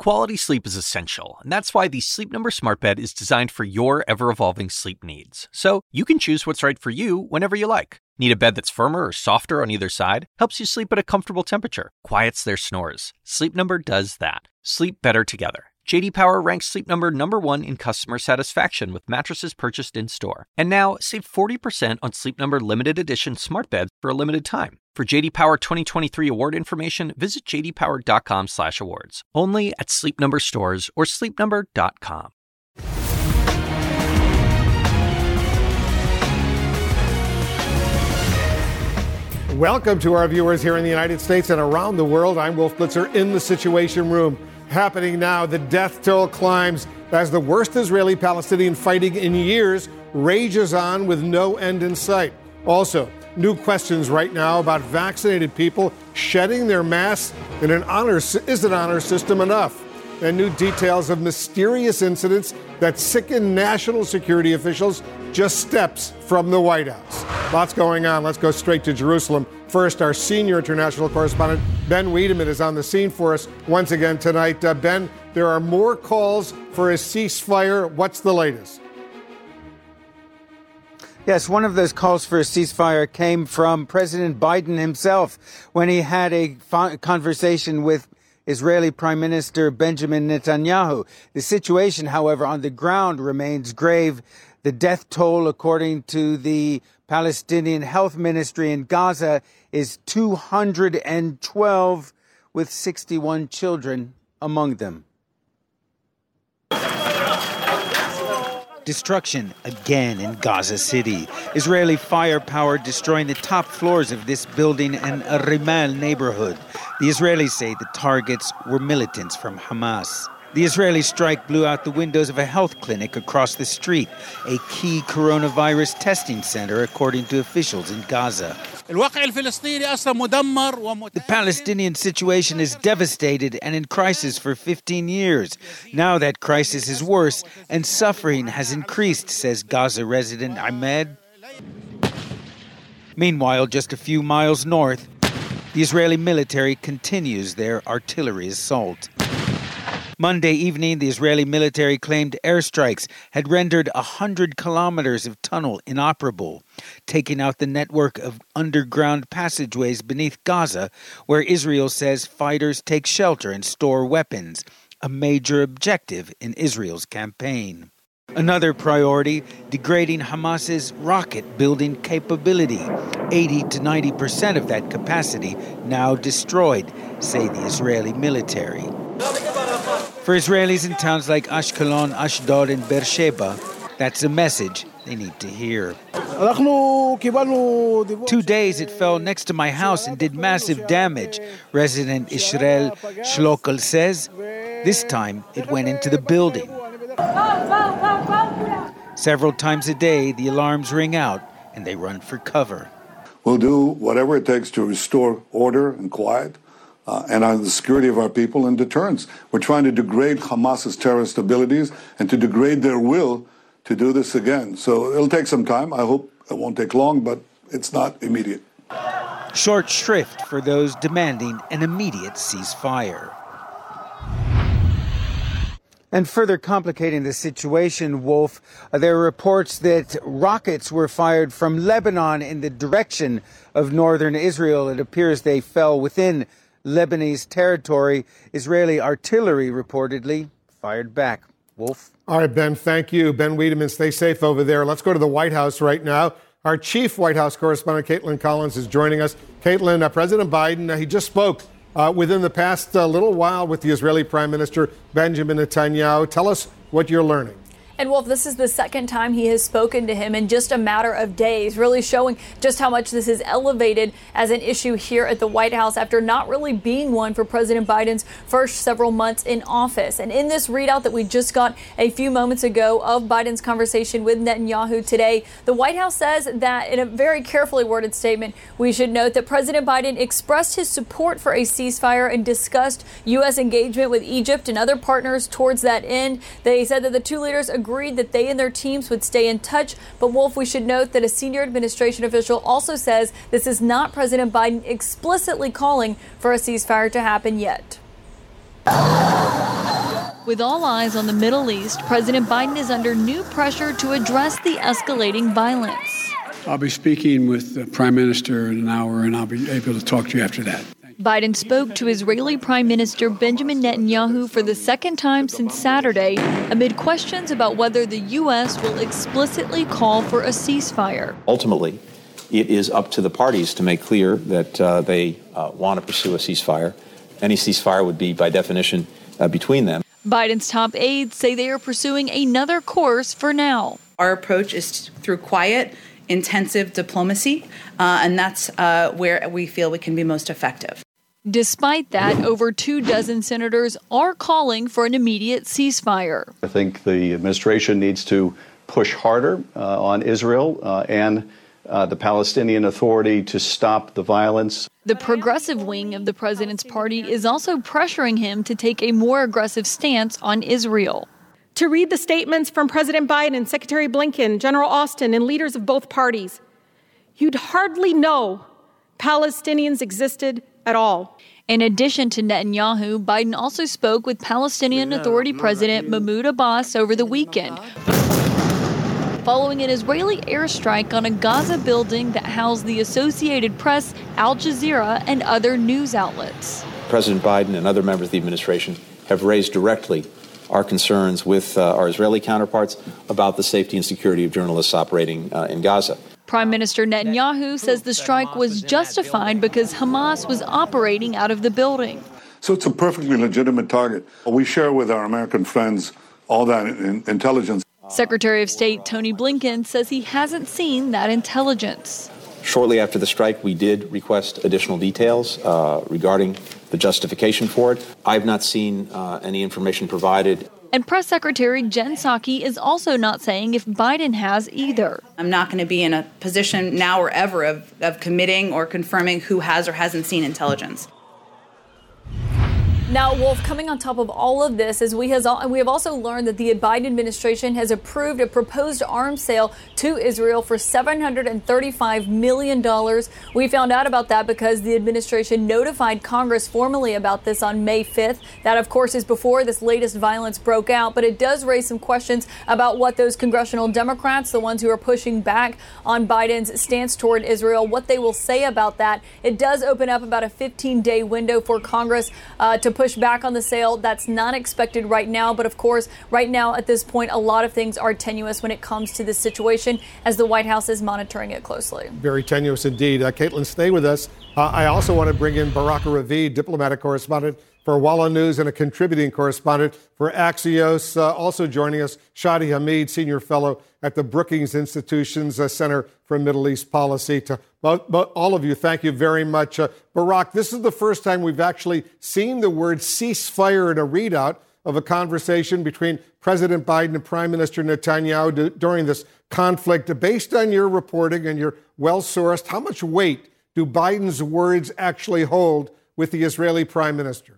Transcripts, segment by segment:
Quality sleep is essential, and that's why the Sleep Number Smart Bed is designed for your ever-evolving sleep needs. So you can choose what's right for you whenever you like. Need a bed that's firmer or softer on either side? Helps you sleep at a comfortable temperature. Quiets their snores. Sleep Number does that. Sleep better together. J.D. Power ranks Sleep Number #1 in customer satisfaction with mattresses purchased in-store. And now, save 40% on Sleep Number limited edition smart beds for a limited time. For J.D. Power 2023 award information, visit jdpower.com/awards. Only at Sleep Number stores or sleepnumber.com. Welcome to our viewers here in the United States and around the world. I'm Wolf Blitzer in the Situation Room. Happening now, the death toll climbs as the worst Israeli-Palestinian fighting in years rages on with no end in sight. Also, new questions right now about vaccinated people shedding their masks in an honor. Is an honor system enough? And new details of mysterious incidents that sicken national security officials just steps from the White House. Lots going on. Let's go straight to Jerusalem. First, our senior international correspondent, Ben Wiedemann, is on the scene for us once again tonight. Ben, there are more calls for a ceasefire. What's the latest? Yes, one of those calls for a ceasefire came from President Biden himself when he had a conversation with Israeli Prime Minister Benjamin Netanyahu. The situation, however, on the ground remains grave. The death toll, according to the Palestinian Health Ministry in Gaza, is 212, with 61 children among them. Destruction again in Gaza City. Israeli firepower destroying the top floors of this building in a Rimal neighborhood. The Israelis say the targets were militants from Hamas. The Israeli strike blew out the windows of a health clinic across the street, a key coronavirus testing center, according to officials in Gaza. The Palestinian situation is devastated and in crisis for 15 years. Now that crisis is worse and suffering has increased, says Gaza resident Ahmed. Meanwhile, just a few miles north, the Israeli military continues their artillery assault. Monday evening, the Israeli military claimed airstrikes had rendered 100 kilometers of tunnel inoperable, taking out the network of underground passageways beneath Gaza, where Israel says fighters take shelter and store weapons, a major objective in Israel's campaign. Another priority, degrading Hamas's rocket-building capability. 80 to 90% of that capacity now destroyed, say the Israeli military. For Israelis in towns like Ashkelon, Ashdod, and Beersheba, that's a message they need to hear. 2 days it fell next to my house and did massive damage, resident Israel Shlokel says. This time it went into the building. Several times a day, the alarms ring out and they run for cover. We'll do whatever it takes to restore order and quiet. And on the security of our people and deterrence. We're trying to degrade Hamas's terrorist abilities and to degrade their will to do this again. So it'll take some time. I hope it won't take long, but it's not immediate. Short shrift for those demanding an immediate ceasefire. And further complicating the situation, Wolf, there are reports that rockets were fired from Lebanon in the direction of northern Israel. It appears they fell within Lebanese territory. Israeli artillery reportedly fired back. Wolf? All right, Ben, thank you. Ben Wiedemann, stay safe over there. Let's go to the White House right now. Our chief White House correspondent, Caitlin Collins, is joining us. Caitlin, President Biden, he just spoke within the past little while with the Israeli Prime Minister, Benjamin Netanyahu. Tell us what you're learning. And Wolf, this is the second time he has spoken to him in just a matter of days, really showing just how much this is elevated as an issue here at the White House after not really being one for President Biden's first several months in office. And in this readout that we just got a few moments ago of Biden's conversation with Netanyahu today, the White House says that in a very carefully worded statement, we should note that President Biden expressed his support for a ceasefire and discussed U.S. engagement with Egypt and other partners towards that end. They said that the two leaders agreed that they and their teams would stay in touch. But Wolf, we should note that a senior administration official also says this is not President Biden explicitly calling for a ceasefire to happen yet. With all eyes on the Middle East, President Biden is under new pressure to address the escalating violence. I'll be speaking with the Prime Minister in an hour, and I'll be able to talk to you after that. Biden spoke to Israeli Prime Minister Benjamin Netanyahu for the second time since Saturday, amid questions about whether the U.S. will explicitly call for a ceasefire. Ultimately, it is up to the parties to make clear that they want to pursue a ceasefire. Any ceasefire would be, by definition, between them. Biden's top aides say they are pursuing another course for now. Our approach is through quiet, intensive diplomacy, and that's where we feel we can be most effective. Despite that, over 24 senators are calling for an immediate ceasefire. I think the administration needs to push harder on Israel and the Palestinian Authority to stop the violence. The progressive wing of the president's party is also pressuring him to take a more aggressive stance on Israel. To read the statements from President Biden, Secretary Blinken, General Austin, and leaders of both parties, you'd hardly know Palestinians existed at all. In addition to Netanyahu, Biden also spoke with Palestinian Authority President Mahmoud Abbas over the weekend, following an Israeli airstrike on a Gaza building that housed the Associated Press, Al Jazeera, and other news outlets. President Biden and other members of the administration have raised directly our concerns with our Israeli counterparts about the safety and security of journalists operating in Gaza. Prime Minister Netanyahu says the strike was justified because Hamas was operating out of the building. So it's a perfectly legitimate target. We share with our American friends all that intelligence. Secretary of State Tony Blinken says he hasn't seen that intelligence. Shortly after the strike, we did request additional details regarding the justification for it. I've not seen any information provided. And Press Secretary Jen Psaki is also not saying if Biden has either. I'm not going to be in a position now or ever of committing or confirming who has or hasn't seen intelligence. Now, Wolf, coming on top of all of this, is we have also learned that the Biden administration has approved a proposed arms sale to Israel for $735 million. We found out about that because the administration notified Congress formally about this on May 5th. That, of course, is before this latest violence broke out. But it does raise some questions about what those congressional Democrats, the ones who are pushing back on Biden's stance toward Israel, what they will say about that. It does open up about a 15-day window for Congress to push back on the sale. That's not expected right now. But of course, right now at this point, a lot of things are tenuous when it comes to this situation as the White House is monitoring it closely. Very tenuous indeed. Caitlin, stay with us. I also want to bring in Baraka Ravid, diplomatic correspondent for Walla News and a contributing correspondent for Axios. Also joining us, Shadi Hamid, senior fellow at the Brookings Institution's Center for Middle East Policy. To all of you, thank you very much. Barak, this is the first time we've actually seen the word ceasefire in a readout of a conversation between President Biden and Prime Minister Netanyahu during this conflict. Based on your reporting and your well-sourced, how much weight do Biden's words actually hold with the Israeli Prime Minister?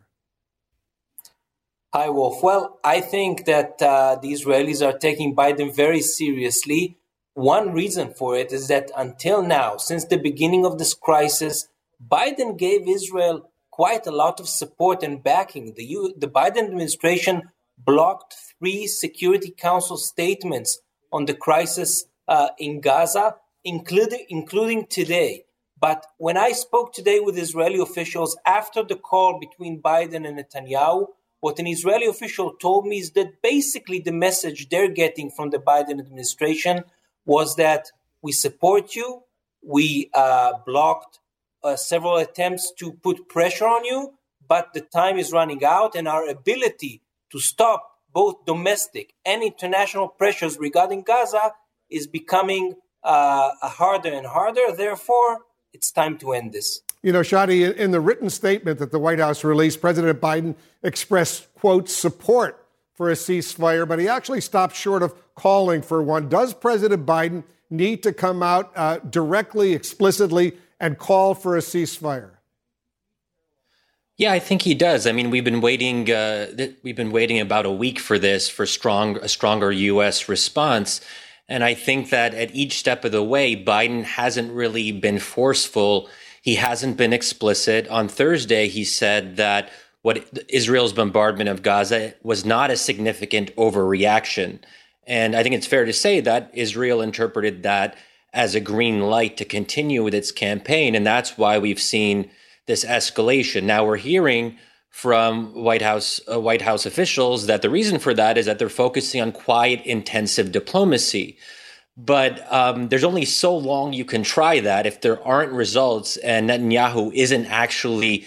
Hi, Wolf. Well, I think that the Israelis are taking Biden very seriously. One reason for it is that until now, since the beginning of this crisis, Biden gave Israel quite a lot of support and backing. The Biden administration blocked 3 Security Council statements on the crisis in Gaza, including today. But when I spoke today with Israeli officials after the call between Biden and Netanyahu, what an Israeli official told me is that basically the message they're getting from the Biden administration was that we support you, we blocked several attempts to put pressure on you, but the time is running out and our ability to stop both domestic and international pressures regarding Gaza is becoming harder and harder. Therefore, it's time to end this. You know, Shadi, in the written statement that the White House released, President Biden expressed, quote, support for a ceasefire, but he actually stopped short of calling for one. Does President Biden need to come out directly, explicitly, and call for a ceasefire? Yeah, I think he does. I mean, we've been waiting about a week for this, for a stronger U.S. response. And I think that at each step of the way, Biden hasn't really been forceful. He hasn't been explicit. On Thursday, he said that what Israel's bombardment of Gaza was not a significant overreaction. And I think it's fair to say that Israel interpreted that as a green light to continue with its campaign. And that's why we've seen this escalation. Now we're hearing from White House officials that the reason for that is that they're focusing on quiet, intensive diplomacy. But there's only so long you can try that if there aren't results and Netanyahu isn't actually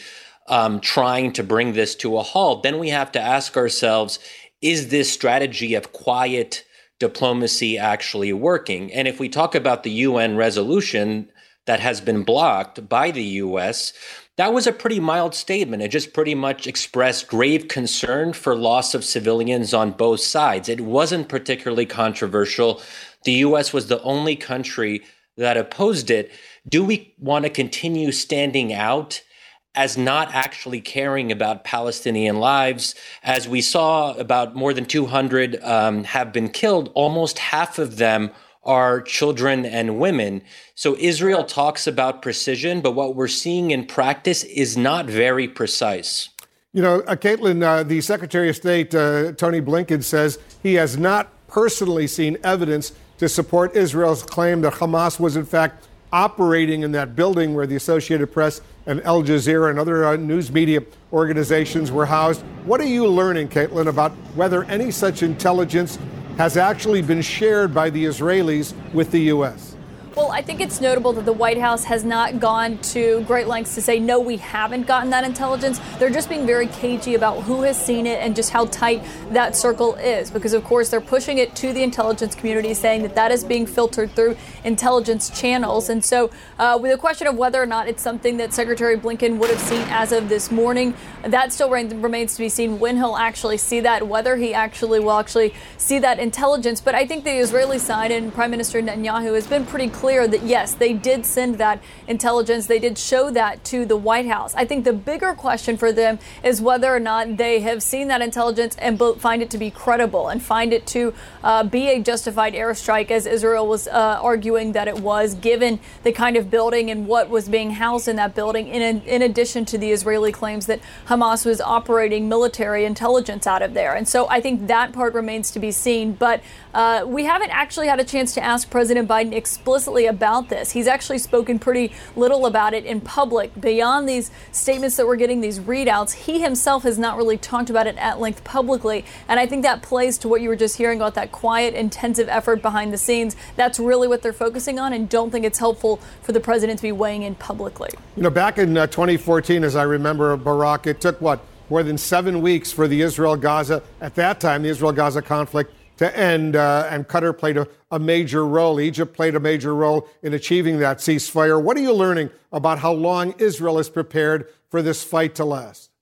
trying to bring this to a halt. Then we have to ask ourselves, is this strategy of quiet diplomacy actually working? And if we talk about the UN resolution that has been blocked by the U.S., that was a pretty mild statement. It just pretty much expressed grave concern for loss of civilians on both sides. It wasn't particularly controversial. The U.S. was the only country that opposed it. Do we want to continue standing out as not actually caring about Palestinian lives? As we saw, about more than 200 have been killed. Almost half of them are children and women. So Israel talks about precision, but what we're seeing in practice is not very precise. You know, Caitlin, the Secretary of State, Tony Blinken, says he has not personally seen evidence to support Israel's claim that Hamas was, in fact, operating in that building where the Associated Press and Al Jazeera and other news media organizations were housed. What are you learning, Caitlin, about whether any such intelligence has actually been shared by the Israelis with the U.S.? Well, I think it's notable that the White House has not gone to great lengths to say, no, we haven't gotten that intelligence. They're just being very cagey about who has seen it and just how tight that circle is. Because, of course, they're pushing it to the intelligence community, saying that that is being filtered through intelligence channels. And so with the question of whether or not it's something that Secretary Blinken would have seen as of this morning, that still remains to be seen when he'll actually see that, whether he actually will see that intelligence. But I think the Israeli side and Prime Minister Netanyahu has been pretty clear that, yes, they did send that intelligence. They did show that to the White House. I think the bigger question for them is whether or not they have seen that intelligence and find it to be credible and find it to be a justified airstrike, as Israel was arguing that it was, given the kind of building and what was being housed in that building, in addition to the Israeli claims that Hamas was operating military intelligence out of there. And so I think that part remains to be seen. But we haven't actually had a chance to ask President Biden explicitly about this. He's actually spoken pretty little about it in public. Beyond these statements that we're getting, these readouts, he himself has not really talked about it at length publicly. And I think that plays to what you were just hearing about, that quiet, intensive effort behind the scenes. That's really what they're focusing on, and don't think it's helpful for the president to be weighing in publicly. You know, back in 2014, as I remember, Barack, it took, more than 7 weeks for the Israel-Gaza, at that time, the Israel-Gaza conflict to end, and Qatar played a major role. Egypt played a major role in achieving that ceasefire. What are you learning about how long Israel is prepared for this fight to last?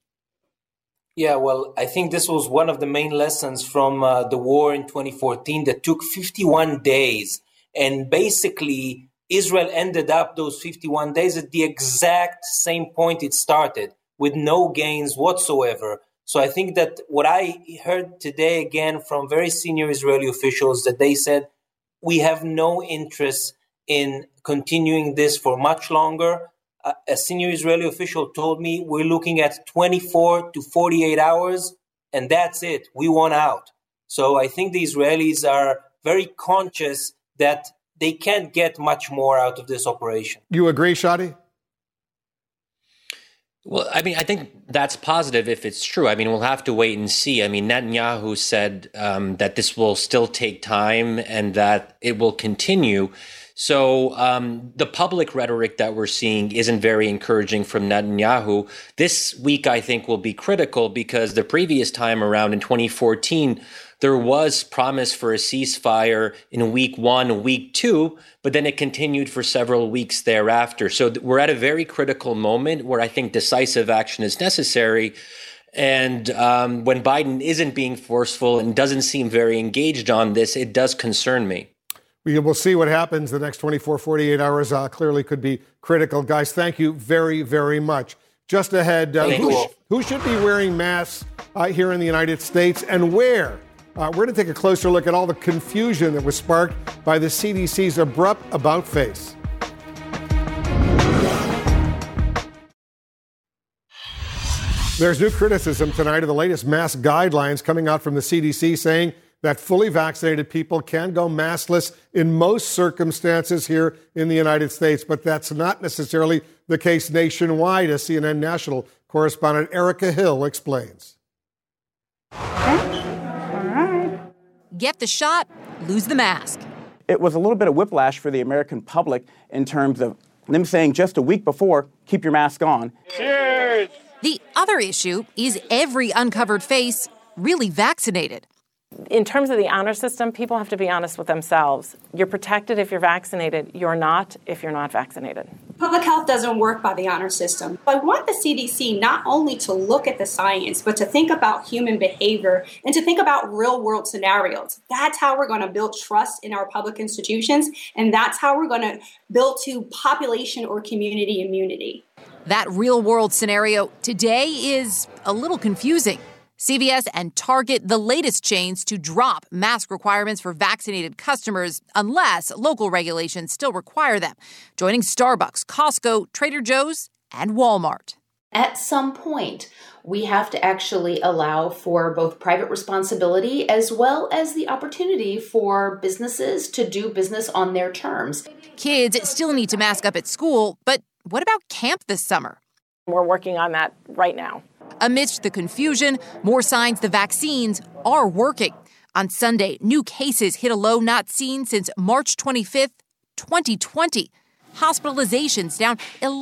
Yeah, well, I think this was one of the main lessons from the war in 2014 that took 51 days. And basically, Israel ended up those 51 days at the exact same point it started, with no gains whatsoever. So I think that what I heard today, again, from very senior Israeli officials, that they said, we have no interest in continuing this for much longer. A senior Israeli official told me we're looking at 24 to 48 hours, and that's it. We want out. So I think the Israelis are very conscious that they can't get much more out of this operation. You agree, Shadi? Well, I mean, I think that's positive if it's true. I mean, we'll have to wait and see. I mean, Netanyahu said that this will still take time and that it will continue. So the public rhetoric that we're seeing isn't very encouraging from Netanyahu. This week, I think, will be critical because the previous time around in 2014, there was promise for a ceasefire in week 1, week 2, but then it continued for several weeks thereafter. So we're at a very critical moment where I think decisive action is necessary. And when Biden isn't being forceful and doesn't seem very engaged on this, it does concern me. We'll see what happens. The next 24, 48 hours clearly could be critical. Guys, thank you very, very much. Just ahead, who should be wearing masks here in the United States and where? We're going to take a closer look at all the confusion that was sparked by the CDC's abrupt about-face. There's new criticism tonight of the latest mask guidelines coming out from the CDC saying that fully vaccinated people can go maskless in most circumstances here in the United States, but that's not necessarily the case nationwide, as CNN national correspondent Erica Hill explains. Get the shot, lose the mask. It was a little bit of whiplash for the American public in terms of them saying just a week before, keep your mask on. Cheers! The other issue is every uncovered face really vaccinated. In terms of the honor system, people have to be honest with themselves. You're protected if you're vaccinated. You're not if you're not vaccinated. Public health doesn't work by the honor system. I want the CDC not only to look at the science, but to think about human behavior and to think about real-world scenarios. That's how we're going to build trust in our public institutions, and that's how we're going to build to population or community immunity. That real-world scenario today is a little confusing. CVS and Target, the latest chains to drop mask requirements for vaccinated customers unless local regulations still require them, joining Starbucks, Costco, Trader Joe's, and Walmart. At some point, we have to actually allow for both private responsibility as well as the opportunity for businesses to do business on their terms. Kids still need to mask up at school, but what about camp this summer? We're working on that right now. Amidst the confusion, more signs the vaccines are working. On Sunday, new cases hit a low not seen since March 25th, 2020. Hospitalizations down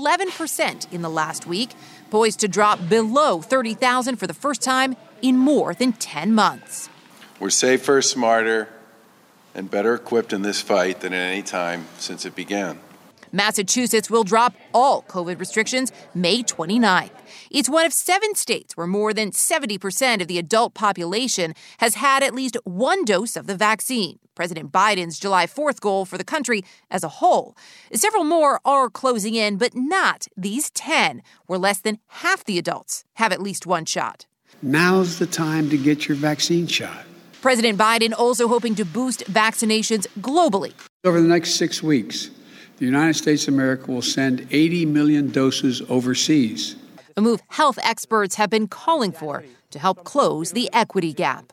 11% in the last week, poised to drop below 30,000 for the first time in more than 10 months. We're safer, smarter, and better equipped in this fight than at any time since it began. Massachusetts will drop all COVID restrictions May 29th. It's one of 7 states where more than 70% of the adult population has had at least one dose of the vaccine, President Biden's July 4th goal for the country as a whole. Several more are closing in, but not these 10, where less than half the adults have at least one shot. Now's the time to get your vaccine shot. President Biden also hoping to boost vaccinations globally. Over the next 6 weeks, the United States of America will send 80 million doses overseas. A move health experts have been calling for to help close the equity gap.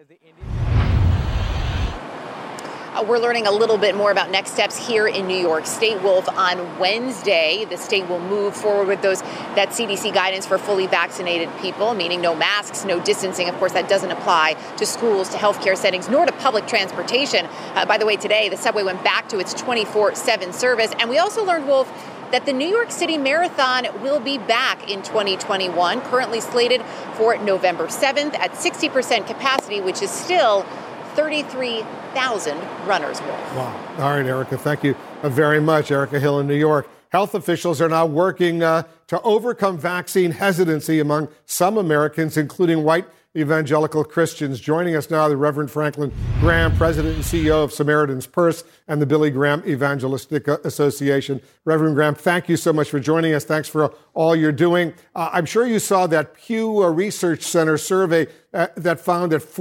We're learning a little bit more about next steps here in New York State. Wolf, on Wednesday, the state will move forward with that CDC guidance for fully vaccinated people, meaning no masks, no distancing. Of course, that doesn't apply to schools, to healthcare settings, nor to public transportation. By the way, today, the subway went back to its 24/7 service. And we also learned, Wolf, that the New York City Marathon will be back in 2021, currently slated for November 7th at 60% capacity, which is still 33,000 runners. Wow. All right, Erica, thank you very much. Erica Hill in New York. Health officials are now working to overcome vaccine hesitancy among some Americans, including white evangelical Christians. Joining us now, the Reverend Franklin Graham, President and CEO of Samaritan's Purse and the Billy Graham Evangelistic Association. Reverend Graham, thank you so much for joining us. Thanks for all you're doing. I'm sure you saw that Pew Research Center survey that found that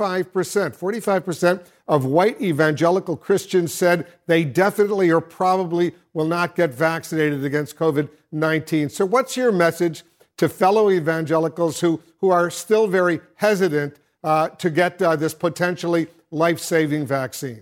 45% of white evangelical Christians said they definitely or probably will not get vaccinated against COVID-19. So what's your message to fellow evangelicals who are still very hesitant to get this potentially life-saving vaccine?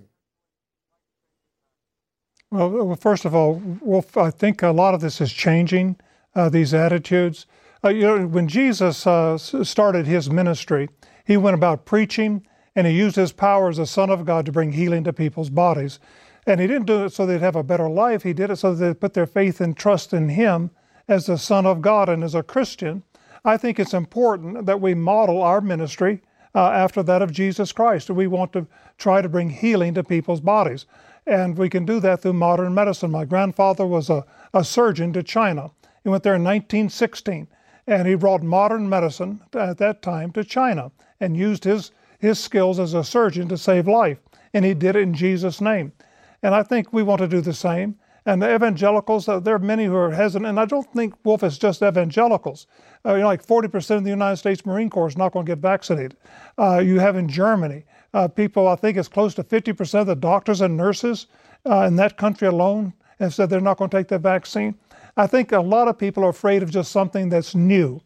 Well, first of all, Wolf, I think a lot of this is changing, these attitudes. When Jesus started his ministry, he went about preaching, and he used his power as the Son of God to bring healing to people's bodies. And he didn't do it so they'd have a better life. He did it so they'd put their faith and trust in him as the Son of God. And as a Christian, I think it's important that we model our ministry after that of Jesus Christ. We want to try to bring healing to people's bodies. And we can do that through modern medicine. My grandfather was a surgeon to China. He went there in 1916, and he brought modern medicine at that time to China and used his skills as a surgeon to save life. And he did it in Jesus' name. And I think we want to do the same. And the evangelicals, there are many who are hesitant, and I don't think, Wolf, it's just evangelicals. Like 40% of the United States Marine Corps is not going to get vaccinated. You have in Germany, people, I think it's close to 50% of the doctors and nurses in that country alone have said they're not going to take the vaccine. I think a lot of people are afraid of just something that's new.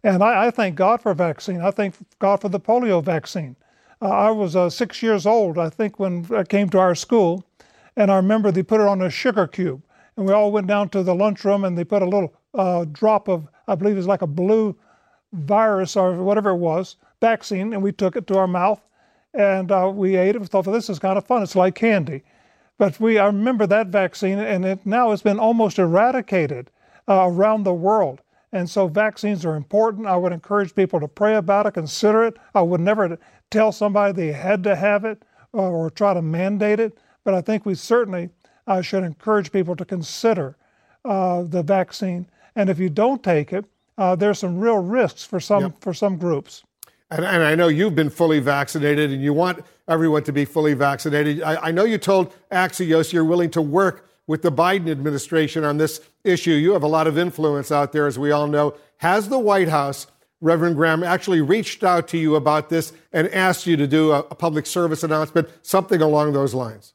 And I thank God for vaccine. I thank God for the polio vaccine. I was 6 years old, I think, when I came to our school, and I remember they put it on a sugar cube. And we all went down to the lunchroom, and they put a little drop of, I believe it was like a blue virus or whatever it was, vaccine, and we took it to our mouth, and we ate it. We thought, well, this is kind of fun. It's like candy. But I remember that vaccine, and now it's been almost eradicated around the world. And so vaccines are important. I would encourage people to pray about it, consider it. I would never tell somebody they had to have it or try to mandate it. But I think we certainly should encourage people to consider the vaccine. And if you don't take it, there's some real risks for some groups. And I know you've been fully vaccinated, and you want everyone to be fully vaccinated. I know you told Axios you're willing to work with the Biden administration on this issue. You have a lot of influence out there, as we all know. Has the White House, Reverend Graham, actually reached out to you about this and asked you to do a public service announcement, something along those lines?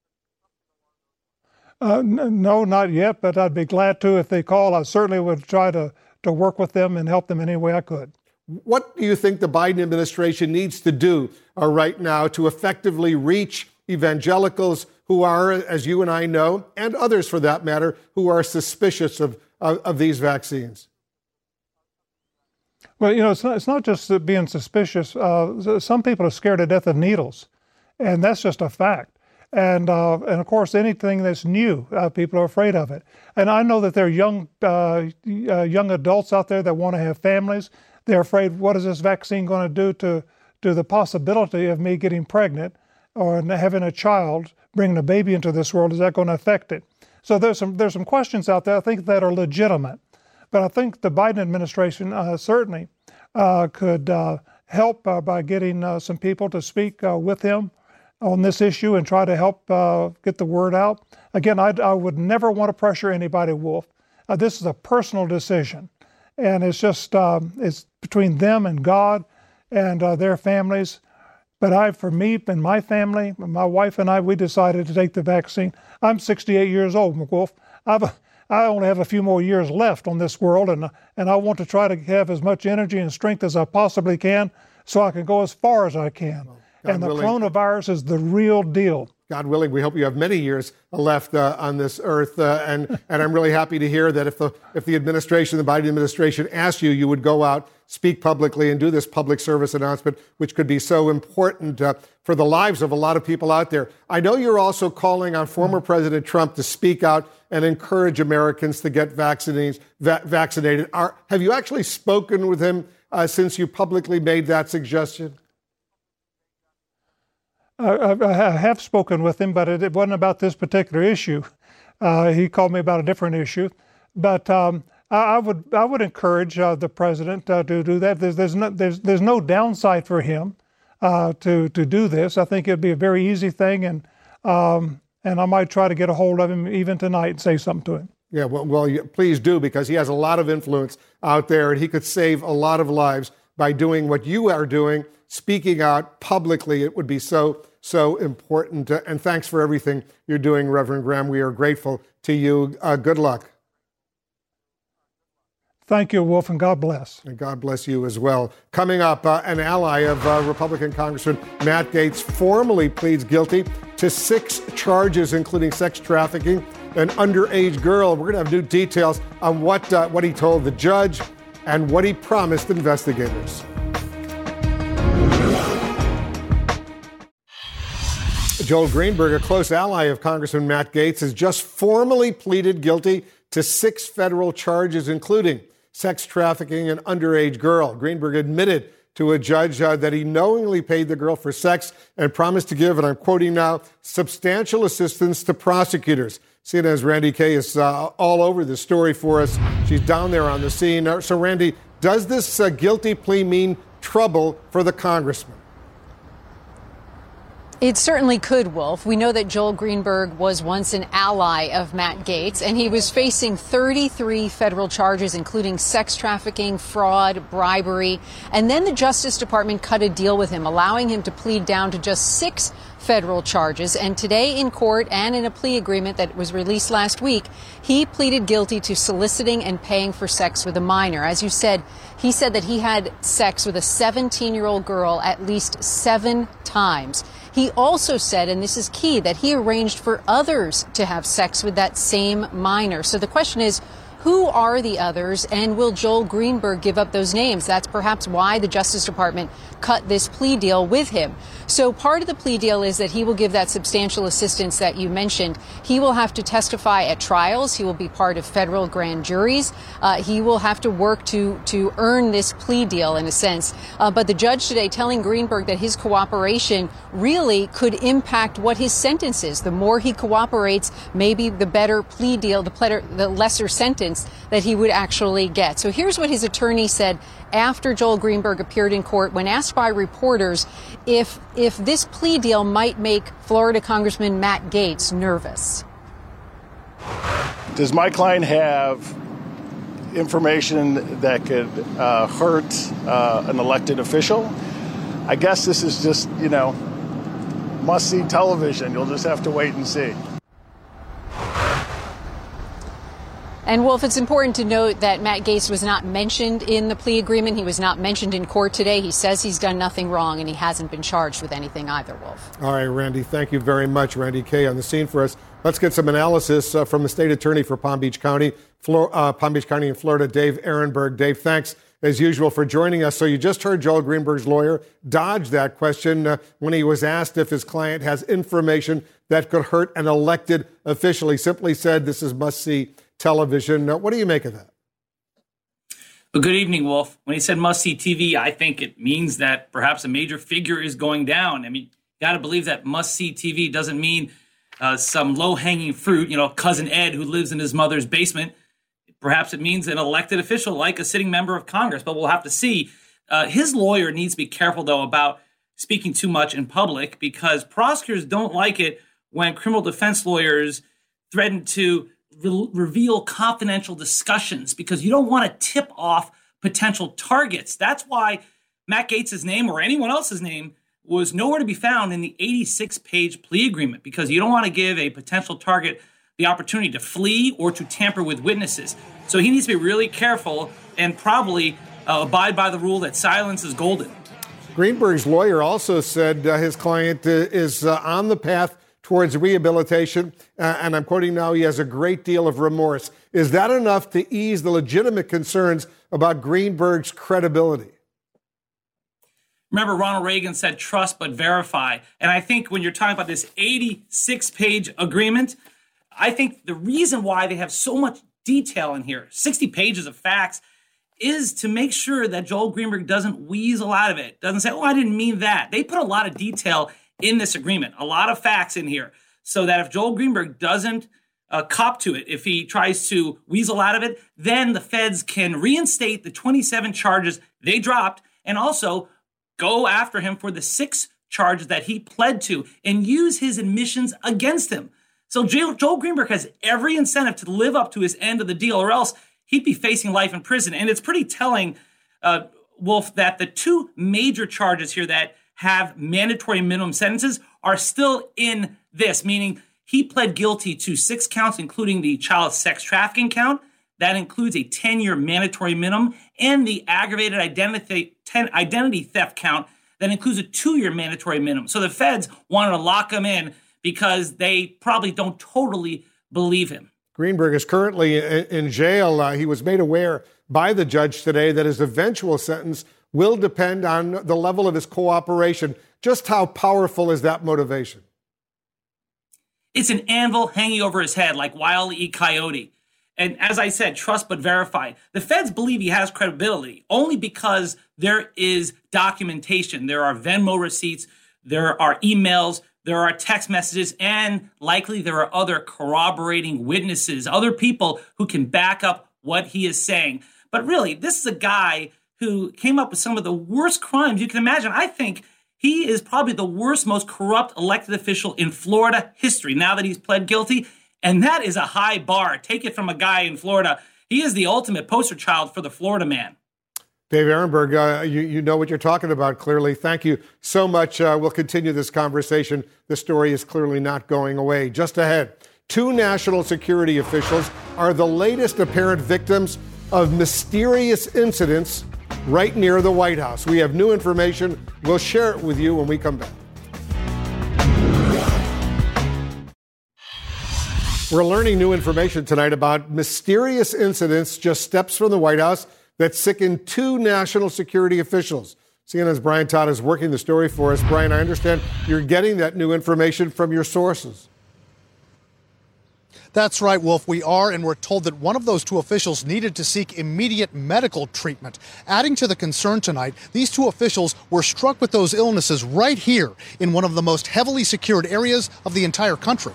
No, not yet, but I'd be glad to if they call. I certainly would try to work with them and help them any way I could. What do you think the Biden administration needs to do right now to effectively reach evangelicals who are, as you and I know, and others for that matter, who are suspicious of these vaccines? Well, it's not just being suspicious. Some people are scared to death of needles, and that's just a fact. And of course, anything that's new, people are afraid of it. And I know that there are young adults out there that want to have families. They're afraid, what is this vaccine going to do to the possibility of me getting pregnant or having a child, bringing a baby into this world? Is that going to affect it? So there's some questions out there, I think, that are legitimate. But I think the Biden administration certainly could help by getting some people to speak with him on this issue and try to help get the word out. Again, I would never want to pressure anybody, Wolf. This is a personal decision. And it's just, it's between them and God and their families. But for me and my family, my wife and I, we decided to take the vaccine. I'm 68 years old, McWolf. I only have a few more years left on this world, and I want to try to have as much energy and strength as I possibly can so I can go as far as I can. And the coronavirus is the real deal. God willing, we hope you have many years left on this earth. And I'm really happy to hear that if the administration, the Biden administration, asked you, you would go out, speak publicly, and do this public service announcement, which could be so important for the lives of a lot of people out there. I know you're also calling on former President Trump to speak out and encourage Americans to get vaccinated. Have you actually spoken with him since you publicly made that suggestion? I have spoken with him, but it wasn't about this particular issue. He called me about a different issue. But I would encourage the president to do that. There's no downside for him to do this. I think it'd be a very easy thing, and I might try to get a hold of him even tonight and say something to him. Yeah, well, please do, because he has a lot of influence out there, and he could save a lot of lives by doing what you are doing, speaking out publicly. It would be so important. And thanks for everything you're doing, Reverend Graham. We are grateful to you. Good luck. Thank you, Wolf, and God bless. And God bless you as well. Coming up, an ally of Republican Congressman Matt Gaetz formally pleads guilty to 6 charges, including sex trafficking, an underage girl. We're going to have new details on what he told the judge and what he promised investigators. Joel Greenberg, a close ally of Congressman Matt Gaetz, has just formally pleaded guilty to 6 federal charges, including sex trafficking an underage girl. Greenberg admitted to a judge that he knowingly paid the girl for sex and promised to give, and I'm quoting now, substantial assistance to prosecutors. CNN's Randy Kay is all over the story for us. She's down there on the scene. So, Randy, does this guilty plea mean trouble for the congressman? It certainly could, Wolf. We know that Joel Greenberg was once an ally of Matt Gaetz, and he was facing 33 federal charges, including sex trafficking, fraud, bribery. And then the Justice Department cut a deal with him, allowing him to plead down to just 6 federal charges. And today in court and in a plea agreement that was released last week, he pleaded guilty to soliciting and paying for sex with a minor. As you said, he said that he had sex with a 17-year-old girl at least 7 times. He also said, and this is key, that he arranged for others to have sex with that same minor. So the question is, who are the others, and will Joel Greenberg give up those names? That's perhaps why the Justice Department cut this plea deal with him. So part of the plea deal is that he will give that substantial assistance that you mentioned. He will have to testify at trials. He will be part of federal grand juries. He will have to work to earn this plea deal in a sense. But the judge today telling Greenberg that his cooperation really could impact what his sentence is. The more he cooperates, maybe the better plea deal, the lesser sentence that he would actually get. So here's what his attorney said after Joel Greenberg appeared in court when asked by reporters if this plea deal might make Florida Congressman Matt Gaetz nervous. Does my client have information that could hurt an elected official? I guess this is just, must-see television. You'll just have to wait and see. And, Wolf, it's important to note that Matt Gaetz was not mentioned in the plea agreement. He was not mentioned in court today. He says he's done nothing wrong, and he hasn't been charged with anything either, Wolf. All right, Randy, thank you very much. Randy Kay on the scene for us. Let's get some analysis from the state attorney for Palm Beach County in Florida, Dave Ehrenberg. Dave, thanks, as usual, for joining us. So you just heard Joel Greenberg's lawyer dodge that question when he was asked if his client has information that could hurt an elected official. He simply said this is must-see television. What do you make of that? Well, good evening, Wolf. When he said must-see TV, I think it means that perhaps a major figure is going down. I mean, you got to believe that must-see TV doesn't mean some low-hanging fruit, cousin Ed who lives in his mother's basement. Perhaps it means an elected official like a sitting member of Congress, but we'll have to see. His lawyer needs to be careful, though, about speaking too much in public because prosecutors don't like it when criminal defense lawyers threaten to reveal confidential discussions because you don't want to tip off potential targets. That's why Matt Gaetz' name or anyone else's name was nowhere to be found in the 86-page plea agreement because you don't want to give a potential target the opportunity to flee or to tamper with witnesses. So he needs to be really careful and probably abide by the rule that silence is golden. Greenberg's lawyer also said his client is on the path towards rehabilitation, and I'm quoting now, he has a great deal of remorse. Is that enough to ease the legitimate concerns about Greenberg's credibility? Remember, Ronald Reagan said trust but verify. And I think when you're talking about this 86-page agreement, I think the reason why they have so much detail in here, 60 pages of facts, is to make sure that Joel Greenberg doesn't weasel out of it, doesn't say, I didn't mean that. They put a lot of detail in this agreement, a lot of facts in here, so that if Joel Greenberg doesn't cop to it, if he tries to weasel out of it, then the feds can reinstate the 27 charges they dropped and also go after him for the 6 charges that he pled to and use his admissions against him. So Joel Greenberg has every incentive to live up to his end of the deal, or else he'd be facing life in prison. And it's pretty telling, Wolf, that the 2 major charges here that have mandatory minimum sentences are still in this, meaning he pled guilty to 6 counts, including the child sex trafficking count. That includes a 10-year mandatory minimum and the aggravated identity theft count that includes a 2-year mandatory minimum. So the feds wanted to lock him in because they probably don't totally believe him. Greenberg is currently in jail. He was made aware by the judge today that his eventual sentence will depend on the level of his cooperation. Just how powerful is that motivation? It's an anvil hanging over his head like Wile E. Coyote. And as I said, trust but verify. The feds believe he has credibility only because there is documentation. There are Venmo receipts, there are emails, there are text messages, and likely there are other corroborating witnesses, other people who can back up what he is saying. But really, this is a guy who came up with some of the worst crimes you can imagine. I think he is probably the worst, most corrupt elected official in Florida history now that he's pled guilty. And that is a high bar. Take it from a guy in Florida. He is the ultimate poster child for the Florida man. Dave Ehrenberg, you know what you're talking about, clearly. Thank you so much. We'll continue this conversation. The story is clearly not going away. Just ahead, 2 national security officials are the latest apparent victims of mysterious incidents right near the White House. We have new information. We'll share it with you when we come back. We're learning new information tonight about mysterious incidents just steps from the White House that sickened 2 national security officials. CNN's Brian Todd is working the story for us. Brian, I understand you're getting that new information from your sources. That's right, Wolf. We are, and we're told that one of those 2 officials needed to seek immediate medical treatment. Adding to the concern tonight, these 2 officials were struck with those illnesses right here in one of the most heavily secured areas of the entire country.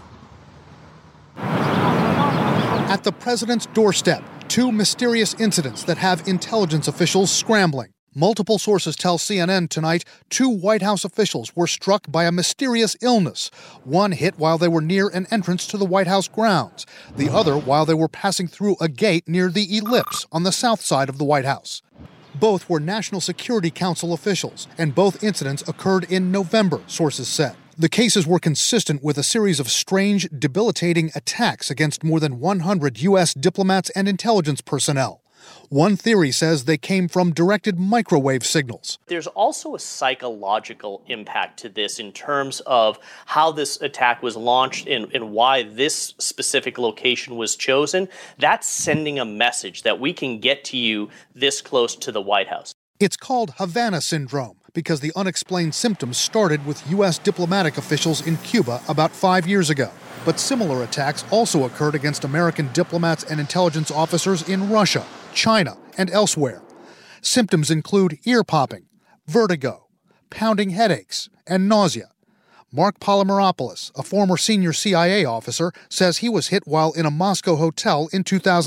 At the president's doorstep, 2 mysterious incidents that have intelligence officials scrambling. Multiple sources tell CNN tonight 2 White House officials were struck by a mysterious illness. One hit while they were near an entrance to the White House grounds. The other while they were passing through a gate near the Ellipse on the south side of the White House. Both were National Security Council officials, and both incidents occurred in November, sources said. The cases were consistent with a series of strange, debilitating attacks against more than 100 U.S. diplomats and intelligence personnel. One theory says they came from directed microwave signals. There's also a psychological impact to this in terms of how this attack was launched and why this specific location was chosen. That's sending a message that we can get to you this close to the White House. It's called Havana Syndrome because the unexplained symptoms started with U.S. diplomatic officials in Cuba about 5 years ago. But similar attacks also occurred against American diplomats and intelligence officers in Russia, China, and elsewhere. Symptoms include ear popping, vertigo, pounding headaches, and nausea. Mark Polymeropoulos, a former senior CIA officer, says he was hit while in a Moscow hotel in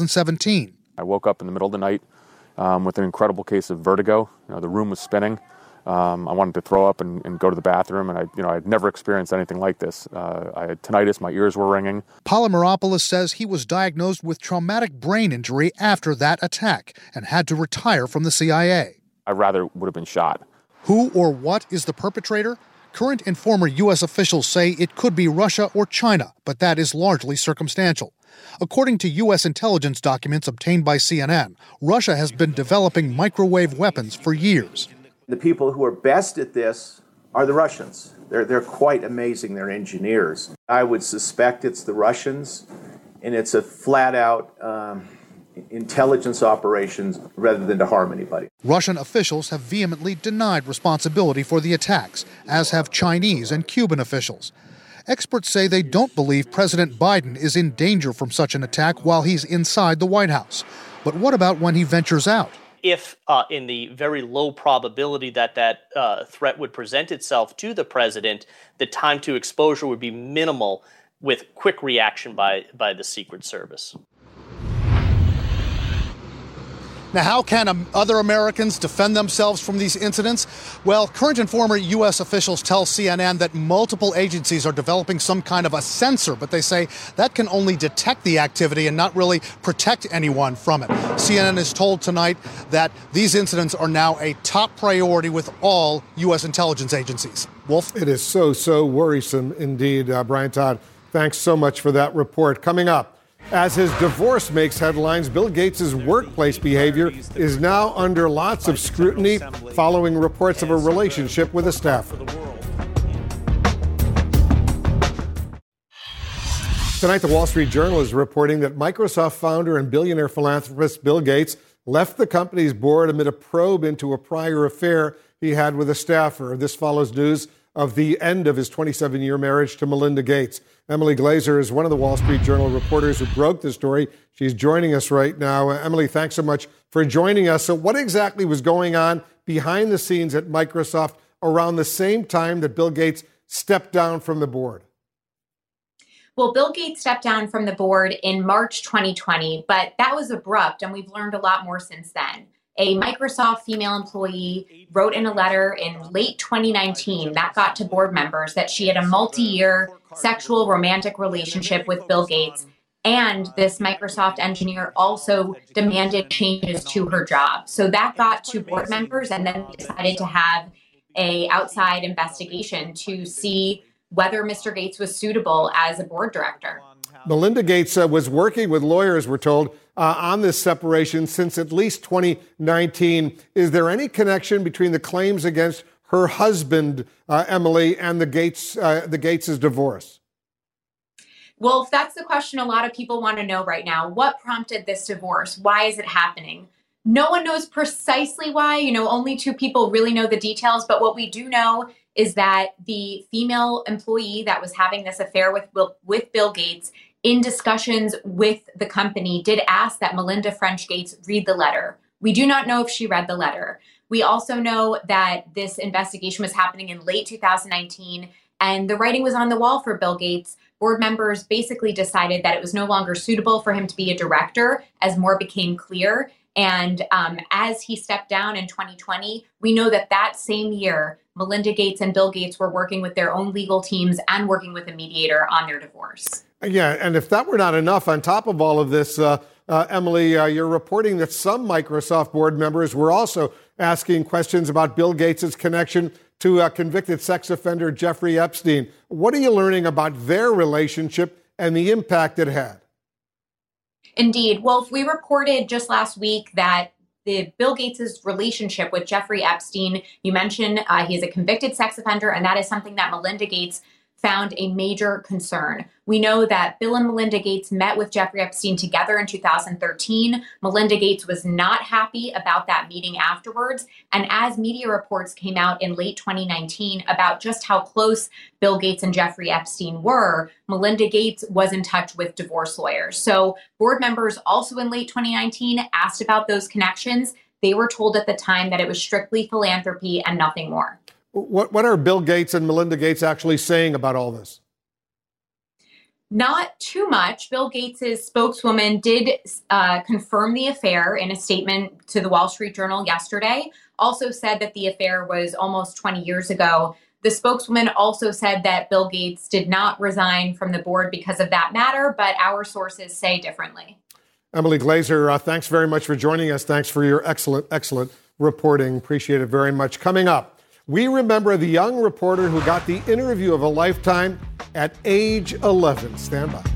2017. I woke up in the middle of the night with an incredible case of vertigo. The room was spinning. I wanted to throw up and go to the bathroom, and I'd never experienced anything like this. I had tinnitus, my ears were ringing. Polymeropoulos says he was diagnosed with traumatic brain injury after that attack and had to retire from the CIA. I rather would have been shot. Who or what is the perpetrator? Current and former U.S. officials say it could be Russia or China, but that is largely circumstantial. According to U.S. intelligence documents obtained by CNN, Russia has been developing microwave weapons for years. The people who are best at this are the Russians. They're quite amazing. They're engineers. I would suspect it's the Russians, and it's a flat-out intelligence operations rather than to harm anybody. Russian officials have vehemently denied responsibility for the attacks, as have Chinese and Cuban officials. Experts say they don't believe President Biden is in danger from such an attack while he's inside the White House. But what about when he ventures out? If in the very low probability that threat would present itself to the president, the time to exposure would be minimal with quick reaction by the Secret Service. Now, how can other Americans defend themselves from these incidents? Well, current and former U.S. officials tell CNN that multiple agencies are developing some kind of a sensor, but they say that can only detect the activity and not really protect anyone from it. CNN is told tonight that these incidents are now a top priority with all U.S. intelligence agencies. Wolf? It is so worrisome indeed. Brian Todd, thanks so much for that report. Coming up, as his divorce makes headlines, Bill Gates' workplace behavior is now under lots of scrutiny following reports of a relationship with a staffer. Tonight, the Wall Street Journal is reporting that Microsoft founder and billionaire philanthropist Bill Gates left the company's board amid a probe into a prior affair he had with a staffer. This follows news of the end of his 27-year marriage to Melinda Gates. Emily Glazer is one of the Wall Street Journal reporters who broke the story. She's joining us right now. Emily, thanks so much for joining us. So what exactly was going on behind the scenes at Microsoft around the same time that Bill Gates stepped down from the board? Well, Bill Gates stepped down from the board in March 2020, but that was abrupt, and we've learned a lot more since then. A Microsoft female employee wrote in a letter in late 2019 that got to board members that she had a multi-year sexual romantic relationship with Bill Gates And this Microsoft engineer also demanded changes to her job. So that got to board members, and then we decided to have an outside investigation to see whether Mr. Gates was suitable as a board director. Melinda Gates was working with lawyers, we're told, on this separation since at least 2019. Is there any connection between the claims against her husband, Emily, and the Gates' divorce? Well, if that's the question a lot of people want to know right now, what prompted this divorce? Why is it happening? No one knows precisely why. Only two people really know the details. But what we do know is that the female employee that was having this affair with Bill Gates, in discussions with the company, did ask that Melinda French Gates read the letter. We do not know if she read the letter. We also know that this investigation was happening in late 2019, and the writing was on the wall for Bill Gates. Board members basically decided that it was no longer suitable for him to be a director as more became clear. And as he stepped down in 2020, we know that same year, Melinda Gates and Bill Gates were working with their own legal teams and working with a mediator on their divorce. Yeah, and if that were not enough, on top of all of this, Emily, you're reporting that some Microsoft board members were also asking questions about Bill Gates' connection to convicted sex offender Jeffrey Epstein. What are you learning about their relationship and the impact it had? Indeed. Well, we reported just last week that the Bill Gates' relationship with Jeffrey Epstein, you mentioned he is a convicted sex offender, and that is something that Melinda Gates found a major concern. We know that Bill and Melinda Gates met with Jeffrey Epstein together in 2013. Melinda Gates was not happy about that meeting afterwards. And as media reports came out in late 2019 about just how close Bill Gates and Jeffrey Epstein were, Melinda Gates was in touch with divorce lawyers. So board members also in late 2019 asked about those connections. They were told at the time that it was strictly philanthropy and nothing more. What are Bill Gates and Melinda Gates actually saying about all this? Not too much. Bill Gates' spokeswoman did confirm the affair in a statement to the Wall Street Journal yesterday, also said that the affair was almost 20 years ago. The spokeswoman also said that Bill Gates did not resign from the board because of that matter, but our sources say differently. Emily Glazer, thanks very much for joining us. Thanks for your excellent reporting. Appreciate it very much. Coming up, we remember the young reporter who got the interview of a lifetime at age 11. Stand by.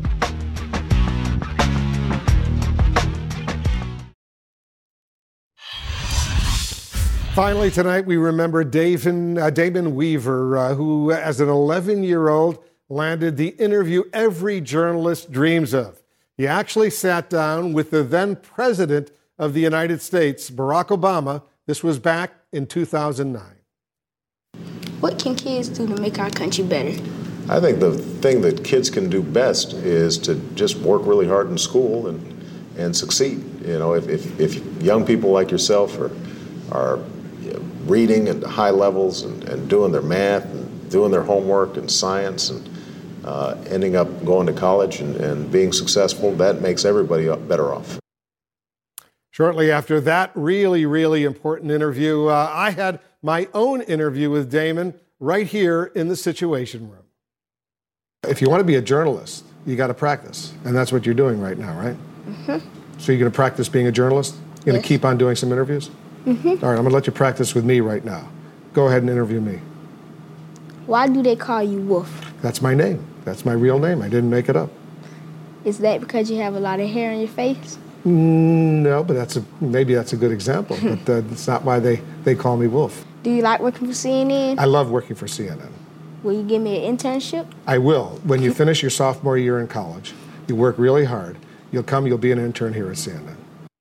Finally, tonight, we remember Damon Weaver, who, as an 11-year-old, landed the interview every journalist dreams of. He actually sat down with the then president of the United States, Barack Obama. This was back in 2009. What can kids do to make our country better? I think the thing that kids can do best is to just work really hard in school and succeed. If young people like yourself are reading at high levels and doing their math and doing their homework and science and ending up going to college and being successful, that makes everybody better off. Shortly after that really, really important interview, I had my own interview with Damon right here in the Situation Room. If you want to be a journalist, you got to practice. And that's what you're doing right now, right? Mm-hmm. So you're going to practice being a journalist? You're going to keep on doing some interviews? Mm-hmm. All right, I'm going to let you practice with me right now. Go ahead and interview me. Why do they call you Wolf? That's my name. That's my real name. I didn't make it up. Is that because you have a lot of hair on your face? No, but maybe that's a good example. But that's not why they call me Wolf. Do you like working for CNN? I love working for CNN. Will you give me an internship? I will. When you finish your sophomore year in college, you work really hard. You'll be an intern here at CNN.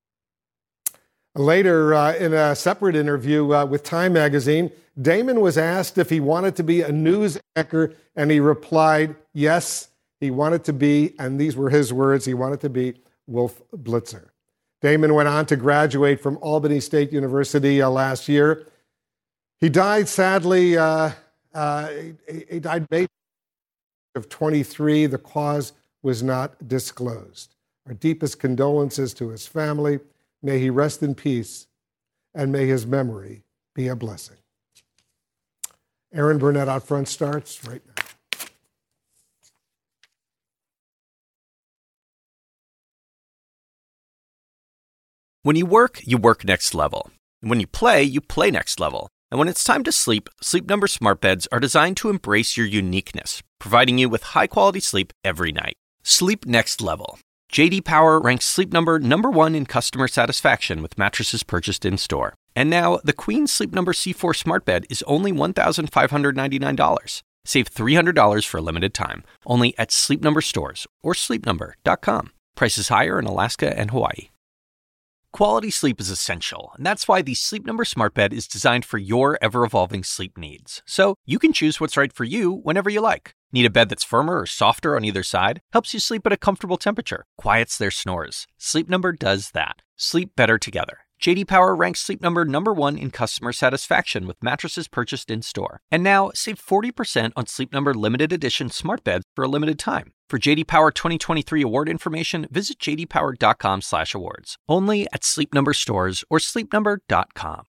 Later, in a separate interview with Time magazine, Damon was asked if he wanted to be a news anchor, and he replied, yes, he wanted to be, and these were his words, he wanted to be Wolf Blitzer. Damon went on to graduate from Albany State University last year. He died, sadly, he died May of 23. The cause was not disclosed. Our deepest condolences to his family. May he rest in peace, and may his memory be a blessing. Aaron Burnett out front starts right now. When you work next level. And when you play next level. And when it's time to sleep, Sleep Number smart beds are designed to embrace your uniqueness, providing you with high-quality sleep every night. Sleep next level. J.D. Power ranks Sleep Number #1 in customer satisfaction with mattresses purchased in-store. And now, the Queen Sleep Number C4 smart bed is only $1,599. Save $300 for a limited time, only at Sleep Number stores or sleepnumber.com. Prices higher in Alaska and Hawaii. Quality sleep is essential, and that's why the Sleep Number smart bed is designed for your ever-evolving sleep needs. So you can choose what's right for you whenever you like. Need a bed that's firmer or softer on either side? Helps you sleep at a comfortable temperature. Quiets their snores. Sleep Number does that. Sleep better together. J.D. Power ranks Sleep Number #1 in customer satisfaction with mattresses purchased in-store. And now, save 40% on Sleep Number limited edition smart beds for a limited time. For J.D. Power 2023 award information, visit jdpower.com/awards. Only at Sleep Number stores or sleepnumber.com.